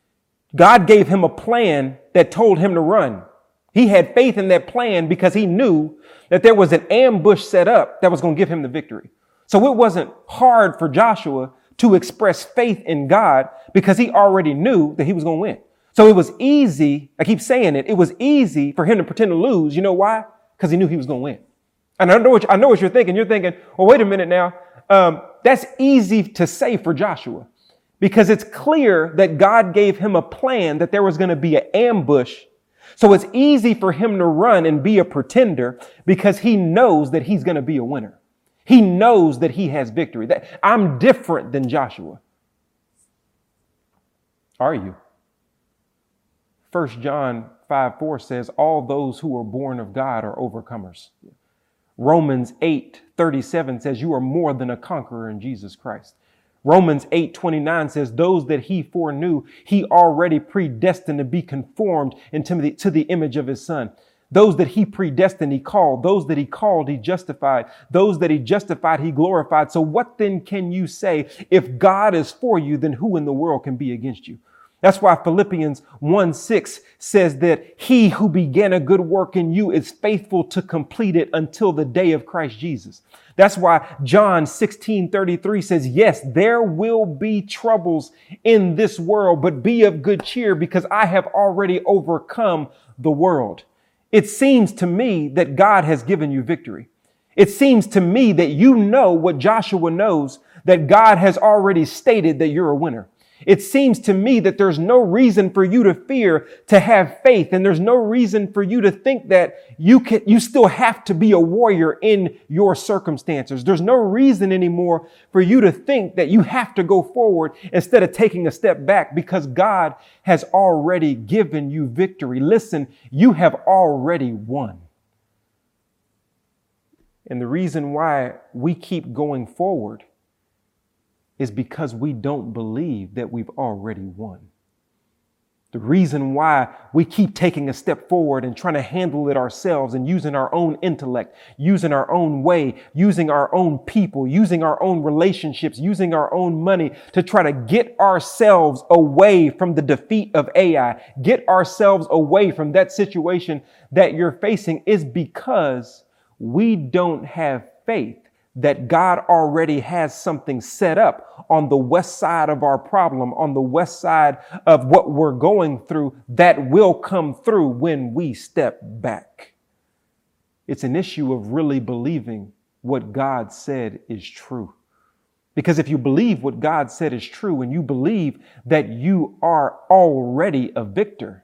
Speaker 19: God gave him a plan that told him to run. He had faith in that plan because he knew that there was an ambush set up that was going to give him the victory. So it wasn't hard for Joshua to express faith in God because he already knew that he was going to win. So it was easy. I keep saying it. It was easy for him to pretend to lose. You know why? Because he knew he was going to win. And I know what you're thinking. You're thinking, well, wait a minute now. That's easy to say for Joshua because it's clear that God gave him a plan that there was going to be an ambush. So it's easy for him to run and be a pretender because he knows that he's going to be a winner. He knows that he has victory. That I'm different than Joshua. Are you? 1 John 5:4 says, all those who are born of God are overcomers. Romans 8:37 says, you are more than a conqueror in Jesus Christ. Romans 8:29 says, those that he foreknew, he already predestined to be conformed to the image of his son. Those that he predestined, he called. Those that he called, he justified. Those that he justified, he glorified. So what then can you say? If God is for you, then who in the world can be against you? That's why Philippians 1:6 says that he who began a good work in you is faithful to complete it until the day of Christ Jesus. That's why John 16:33 says, yes, there will be troubles in this world, but be of good cheer because I have already overcome the world. It seems to me that God has given you victory. It seems to me that you know what Joshua knows, that God has already stated that you're a winner. It seems to me that there's no reason for you to fear, to have faith, and there's no reason for you to think that you still have to be a warrior in your circumstances. There's no reason anymore for you to think that you have to go forward instead of taking a step back because God has already given you victory. Listen, you have already won. And the reason why we keep going forward is because we don't believe that we've already won. The reason why we keep taking a step forward and trying to handle it ourselves and using our own intellect, using our own way, using our own people, using our own relationships, using our own money to try to get ourselves away from the defeat of Ai, get ourselves away from that situation that you're facing is because we don't have faith that God already has something set up on the west side of our problem, on the west side of what we're going through that will come through when we step back. It's an issue of really believing what God said is true. Because if you believe what God said is true and you believe that you are already a victor,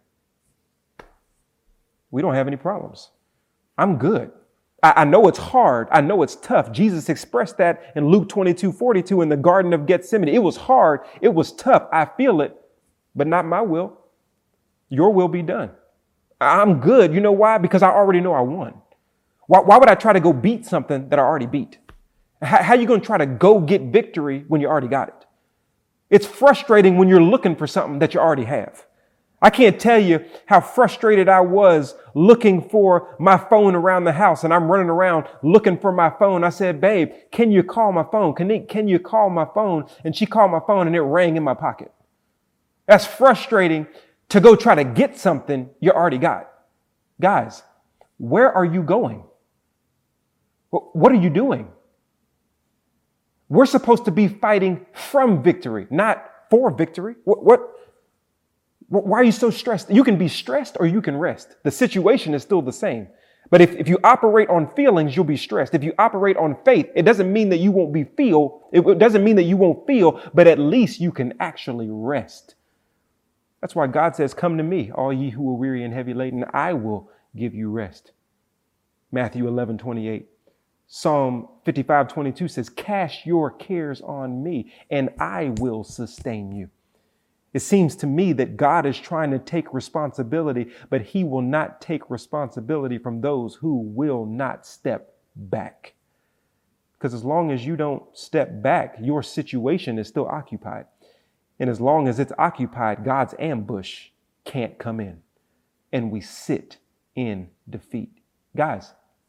Speaker 19: we don't have any problems. I'm good. I know it's hard. I know it's tough. Jesus expressed that in Luke 22:42 in the Garden of Gethsemane. It was hard. It was tough. I feel it, but not my will. Your will be done. I'm good. You know why? Because I already know I won. Why would I try to go beat something that I already beat? How are you going to try to go get victory when you already got it? It's frustrating when you're looking for something that you already have. I can't tell you how frustrated I was looking for my phone around the house, and I'm running around looking for my phone. I said, babe, can you call my phone? Can you call my phone? And she called my phone and it rang in my pocket. That's frustrating to go try to get something you already got. Guys, where are you going? What are you doing? We're supposed to be fighting from victory, not for victory. Why are you so stressed? You can be stressed or you can rest. The situation is still the same. But if you operate on feelings, you'll be stressed. If you operate on faith, it doesn't mean that you won't feel, but at least you can actually rest. That's why God says, come to me, all ye who are weary and heavy laden, I will give you rest. Matthew 11:28. Psalm 55:22 says, cast your cares on me and I will sustain you. It seems to me that God is trying to take responsibility, but he will not take responsibility from those who will not step back. Because as long as you don't step back, your situation is still occupied. And as long as it's occupied, God's ambush can't come in. And we sit in defeat. Guys,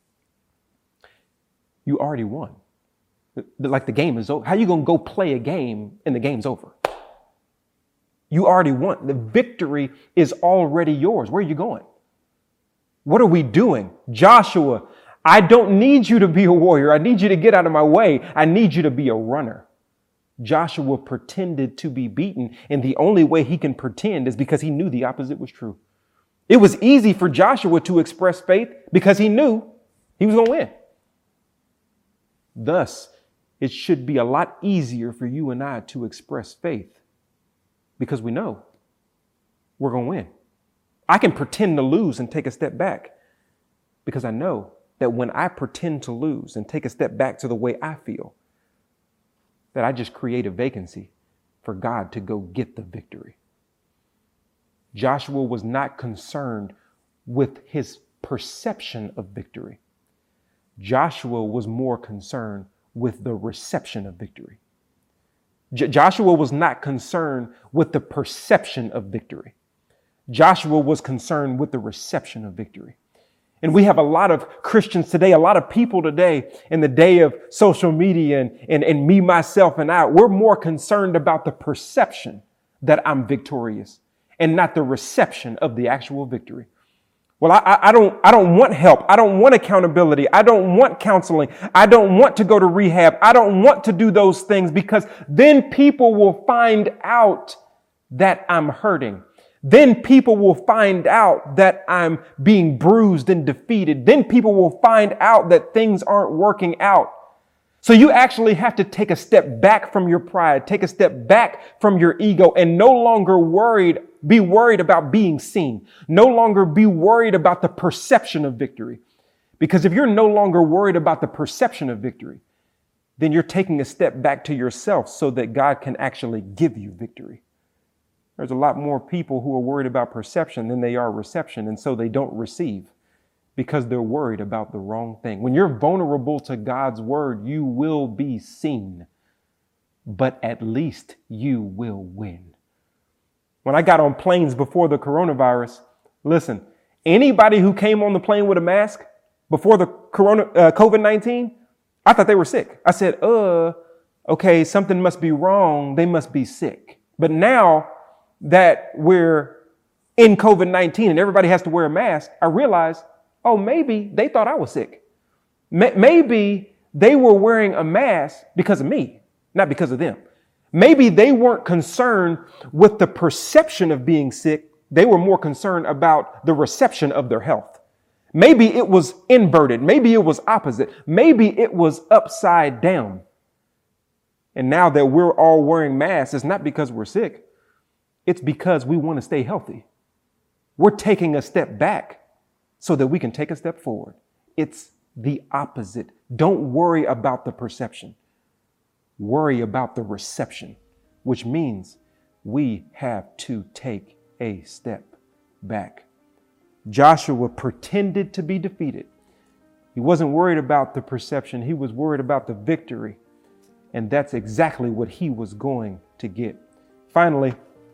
Speaker 19: you already won. Like the game is over. How you going to go play a game and the game's over? You already won. The victory is already yours. Where are you going? What are we doing? Joshua, I don't need you to be a warrior. I need you to get out of my way. I need you to be a runner. Joshua pretended to be beaten, and the only way he can pretend is because he knew the opposite was true. It was easy for Joshua to express faith because he knew he was going to win. Thus, it should be a lot easier for you and I to express faith because we know we're going to win. I can pretend to lose and take a step back because I know that when I pretend to lose and take a step back to the way I feel, that I just create a vacancy for God to go get the victory. Joshua was not concerned with his perception of victory. Joshua was more concerned with the reception of victory. Joshua was not concerned with the perception of victory. Joshua was concerned with the reception of victory. And we have a lot of Christians today, a lot of people today in the day of social media and me, myself, and I, we're more concerned about the perception that I'm victorious and not the reception of the actual victory. Well, I don't want help. I don't want accountability. I don't want counseling. I don't want to go to rehab. I don't want to do those things because then people will find out that I'm hurting. Then people will find out that I'm being bruised and defeated. Then people will find out that things aren't working out. So you actually have to take a step back from your pride, take a step back from your ego and no longer be worried about being seen. No longer be worried about the perception of victory. Because if you're no longer worried about the perception of victory, then you're taking a step back to yourself so that God can actually give you victory. There's a lot more people who are worried about perception than they are reception, and so they don't receive because they're worried about the wrong thing. When you're vulnerable to God's word, you will be seen, but at least you will win. When I got on planes before the coronavirus, listen, anybody who came on the plane with a mask before the COVID-19, I thought they were sick. I said, okay, something must be wrong. They must be sick. But now that we're in COVID-19 and everybody has to wear a mask, I realized, oh, maybe they thought I was sick. Maybe they were wearing a mask because of me, not because of them. Maybe they weren't concerned with the perception of being sick. They were more concerned about the reception of their health. Maybe it was inverted. Maybe it was opposite. Maybe it was upside down. And now that we're all wearing masks, it's not because we're sick. It's because we want to stay healthy. We're taking a step back so that we can take a step forward. It's the opposite. Don't worry about the perception. Worry about the reception, which means we have to take a step back. Joshua pretended to be defeated. He wasn't worried about the perception. He was worried about the victory. And that's exactly what he was going to get. Finally,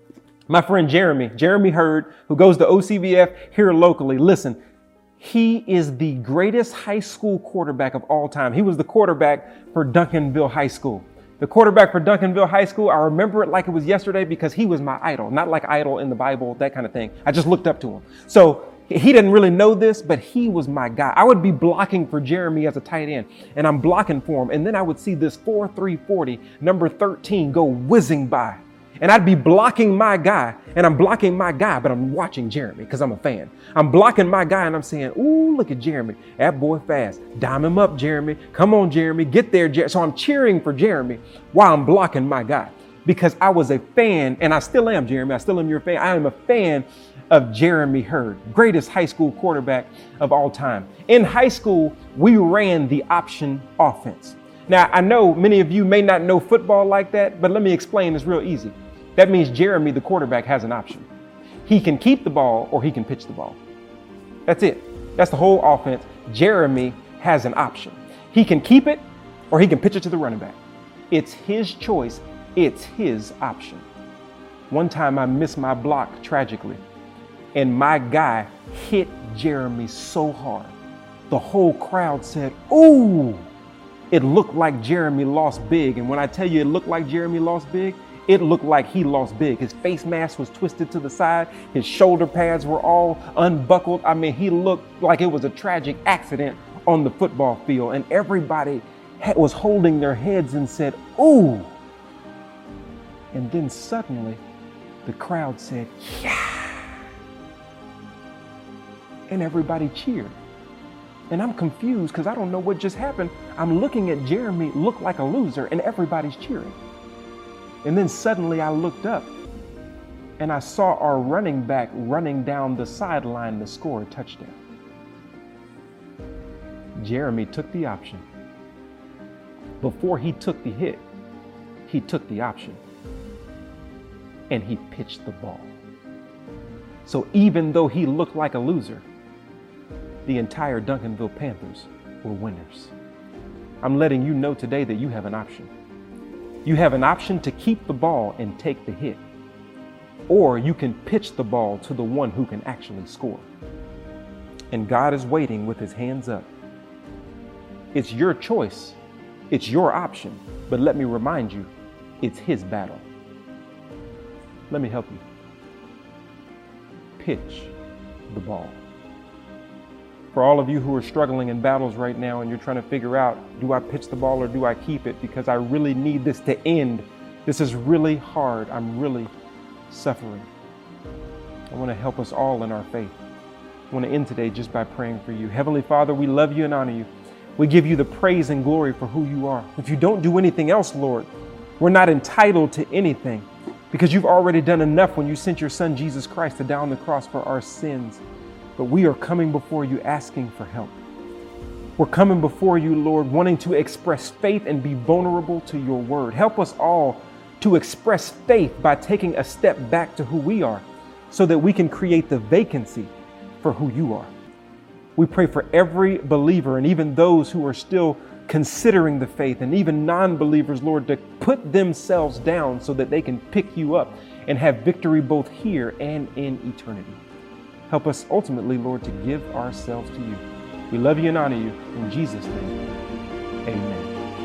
Speaker 19: My friend Jeremy Hurd, who goes to OCBF here locally. Listen, he is the greatest high school quarterback of all time. He was the quarterback for Duncanville High School. The quarterback for Duncanville High School, I remember it like it was yesterday because he was my idol. Not like idol in the Bible, that kind of thing. I just looked up to him. So he didn't really know this, but he was my guy. I would be blocking for Jeremy as a tight end, and I'm blocking for him. And then I would see this 4.340, number 13, go whizzing by. And I'd be blocking my guy, and I'm blocking my guy, but I'm watching Jeremy because I'm a fan. I'm blocking my guy, and I'm saying, ooh, look at Jeremy. That boy fast. Dime him up, Jeremy. Come on, Jeremy. Get there, Jeremy. So I'm cheering for Jeremy while I'm blocking my guy because I was a fan, and I still am, Jeremy. I still am your fan. I am a fan of Jeremy Hurd, greatest high school quarterback of all time. In high school, we ran the option offense. Now, I know many of you may not know football like that, but let me explain this real easy. That means Jeremy, the quarterback, has an option. He can keep the ball or he can pitch the ball. That's it. That's the whole offense. Jeremy has an option. He can keep it or he can pitch it to the running back. It's his choice. It's his option. One time I missed my block tragically, and my guy hit Jeremy so hard. The whole crowd said, ooh, it looked like Jeremy lost big. And when I tell you it looked like Jeremy lost big, it looked like he lost big. His face mask was twisted to the side. His shoulder pads were all unbuckled. I mean, he looked like it was a tragic accident on the football field. And everybody was holding their heads and said, ooh. And then suddenly the crowd said, yeah. And everybody cheered. And I'm confused because I don't know what just happened. I'm looking at Jeremy look like a loser and everybody's cheering. And then suddenly I looked up and I saw our running back running down the sideline to score a touchdown. Jeremy took the option. Before he took the hit, he took the option and he pitched the ball. So even though he looked like a loser, the entire Duncanville Panthers were winners. I'm letting you know today that you have an option. You have an option to keep the ball and take the hit, or you can pitch the ball to the one who can actually score. And God is waiting with his hands up. It's your choice. It's your option. But let me remind you, it's his battle. Let me help you. Pitch the ball. For all of you who are struggling in battles right now and you're trying to figure out, do I pitch the ball or do I keep it? Because I really need this to end. This is really hard. I'm really suffering. I want to help us all in our faith. I want to end today just by praying for you. Heavenly Father, we love you and honor you. We give you the praise and glory for who you are. If you don't do anything else, Lord, we're not entitled to anything because you've already done enough when you sent your son, Jesus Christ, to die on the cross for our sins. But we are coming before you asking for help. We're coming before you, Lord, wanting to express faith and be vulnerable to your word. Help us all to express faith by taking a step back to who we are so that we can create the vacancy for who you are. We pray for every believer and even those who are still considering the faith and even non-believers, Lord, to put themselves down so that they can pick you up and have victory both here and in eternity. Help us ultimately, Lord, to give ourselves to you. We love you and honor you. In Jesus' name, amen.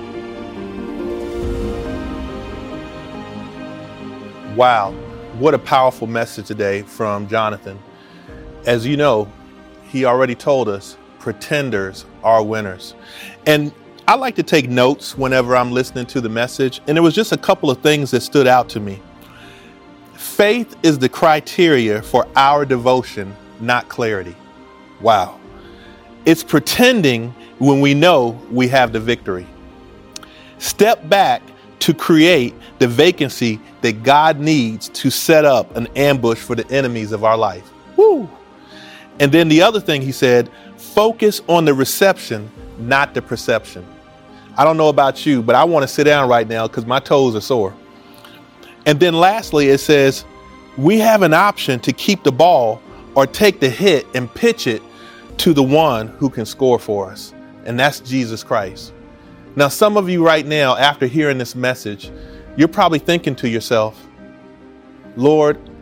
Speaker 14: Wow, what a powerful message today from Jonathan. As you know, he already told us, pretenders are winners. And I like to take notes whenever I'm listening to the message. And there was just a couple of things that stood out to me. Faith is the criteria for our devotion, not clarity. Wow. It's pretending when we know we have the victory. Step back to create the vacancy that God needs to set up an ambush for the enemies of our life. Woo! And then the other thing he said, focus on the reception, not the perception. I don't know about you, but I want to sit down right now because my toes are sore. And then lastly, it says, we have an option to keep the ball or take the hit and pitch it to the one who can score for us. And that's Jesus Christ. Now, some of you right now, after hearing this message, you're probably thinking to yourself, Lord,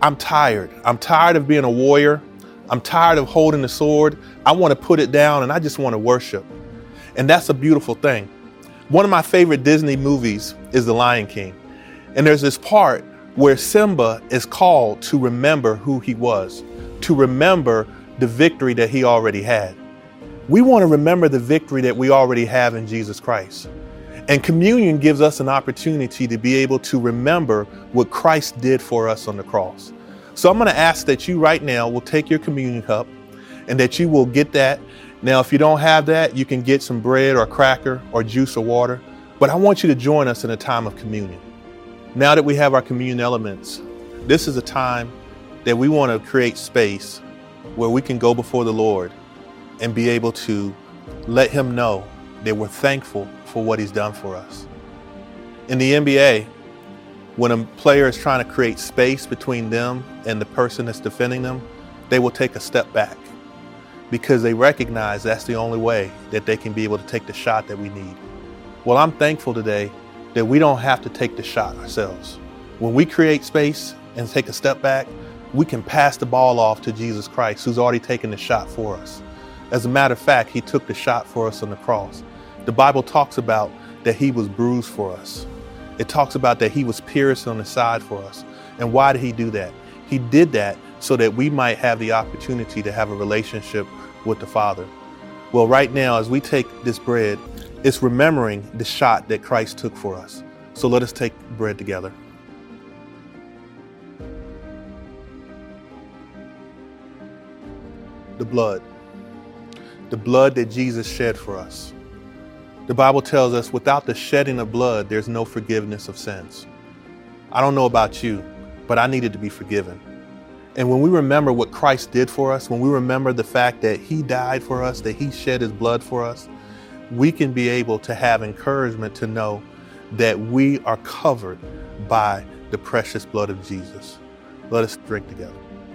Speaker 14: I'm tired. I'm tired of being a warrior. I'm tired of holding the sword. I want to put it down and I just want to worship. And that's a beautiful thing. One of my favorite Disney movies is The Lion King. And there's this part where Simba is called to remember who he was, to remember the victory that he already had. We want to remember the victory that we already have in Jesus Christ. And communion gives us an opportunity to be able to remember what Christ did for us on the cross. So I'm going to ask that you right now will take your communion cup and that you will get that. Now, if you don't have that, you can get some bread or cracker or juice or water. But I want you to join us in a time of communion. Now that we have our communion elements, this is a time that we want to create space where we can go before the Lord and be able to let him know that we're thankful for what he's done for us. In the NBA, when a player is trying to create space between them and the person that's defending them, they will take a step back because they recognize that's the only way that they can be able to take the shot that we need. Well, I'm thankful today that we don't have to take the shot ourselves. When we create space and take a step back, we can pass the ball off to Jesus Christ, who's already taken the shot for us. As a matter of fact, he took the shot for us on the cross. The Bible talks about that he was bruised for us. It talks about that he was pierced on the side for us. And why did he do that? He did that so that we might have the opportunity to have a relationship with the Father. Well, right now, as we take this bread, it's remembering the shot that Christ took for us. So let us take bread together. The blood that Jesus shed for us. The Bible tells us without the shedding of blood, there's no forgiveness of sins. I don't know about you, but I needed to be forgiven. And when we remember what Christ did for us, when we remember the fact that he died for us, that he shed his blood for us, we can be able to have encouragement to know that we are covered by the precious blood of Jesus. Let us drink together.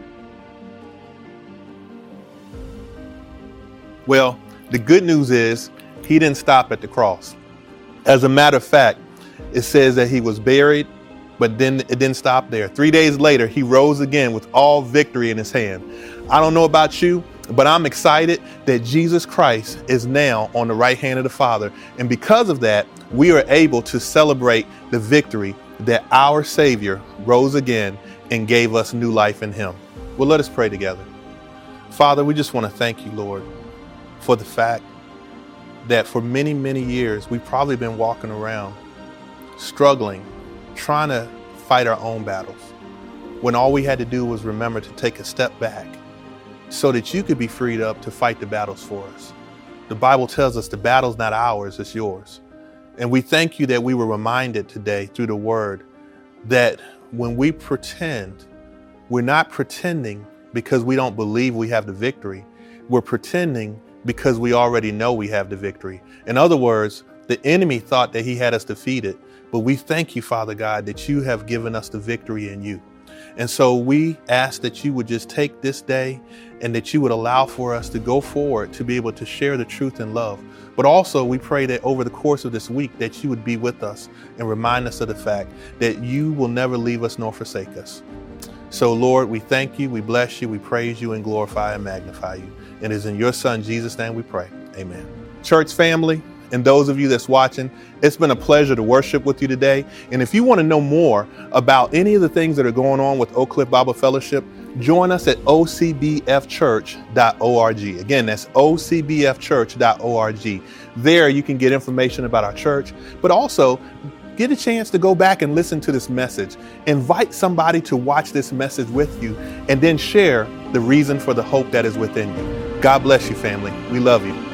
Speaker 14: Well, the good news is he didn't stop at the cross. As a matter of fact, it says that he was buried, but then it didn't stop there. 3 days later, he rose again with all victory in his hand. I don't know about you, but I'm excited that Jesus Christ is now on the right hand of the Father. And because of that, we are able to celebrate the victory that our Savior rose again and gave us new life in him. Well, let us pray together. Father, we just want to thank you, Lord, for the fact that for many, many years, we've probably been walking around struggling, trying to fight our own battles, when all we had to do was remember to take a step back so that you could be freed up to fight the battles for us. The Bible tells us the battle's not ours, it's yours. And we thank you that we were reminded today through the word that when we pretend, we're not pretending because we don't believe we have the victory. We're pretending because we already know we have the victory. In other words, the enemy thought that he had us defeated, but we thank you, Father God, that you have given us the victory in you. And so we ask that you would just take this day and that you would allow for us to go forward to be able to share the truth in love. But also we pray that over the course of this week that you would be with us and remind us of the fact that you will never leave us nor forsake us. So Lord, we thank you, we bless you, we praise you and glorify and magnify you. And it is in your Son, Jesus' name we pray. Amen. Church family, and those of you that's watching, it's been a pleasure to worship with you today. And if you want to know more about any of the things that are going on with Oak Cliff Bible Fellowship, join us at ocbfchurch.org. Again, that's ocbfchurch.org. There you can get information about our church, but also get a chance to go back and listen to this message. Invite somebody to watch this message with you and then share the reason for the hope that is within you. God bless you, family. We love you.